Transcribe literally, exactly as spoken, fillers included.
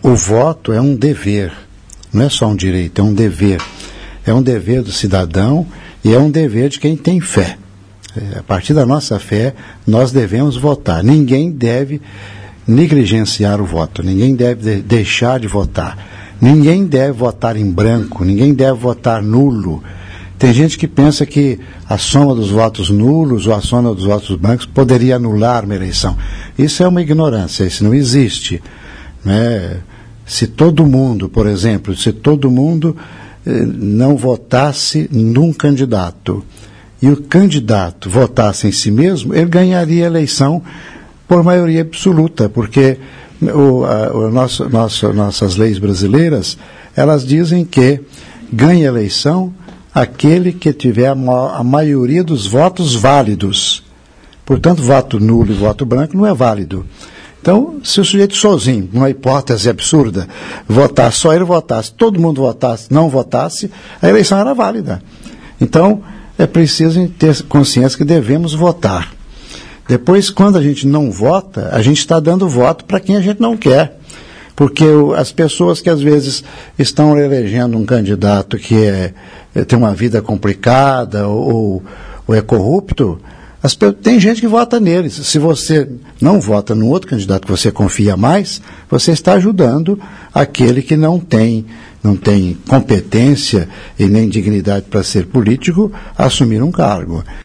o voto é um dever, não é só um direito, é um dever. É um dever do cidadão e é um dever de quem tem fé. A partir da nossa fé, nós devemos votar. Ninguém deve negligenciar o voto, ninguém deve deixar de votar. Ninguém deve votar em branco, ninguém deve votar nulo. Tem gente que pensa que a soma dos votos nulos ou a soma dos votos brancos poderia anular uma eleição. Isso é uma ignorância, isso não existe. Né? Se todo mundo, por exemplo, se todo mundo eh, não votasse num candidato e o candidato votasse em si mesmo, ele ganharia a eleição por maioria absoluta, porque o, a, o nosso, nosso, nossas leis brasileiras, elas dizem que ganha a eleição aquele que tiver a, ma- a maioria dos votos válidos. Portanto, voto nulo e voto branco não é válido. Então, se o sujeito sozinho, numa hipótese absurda, votasse, só ele votasse, todo mundo votasse, não votasse, a eleição era válida. Então, é preciso ter consciência que devemos votar. Depois, quando a gente não vota, a gente está dando voto para quem a gente não quer. Porque o, as pessoas que às vezes estão elegendo um candidato que é, é, tem uma vida complicada ou, ou é corrupto, as, tem gente que vota neles. Se você não vota num outro candidato que você confia mais, você está ajudando aquele que não tem, não tem competência e nem dignidade para ser político a assumir um cargo.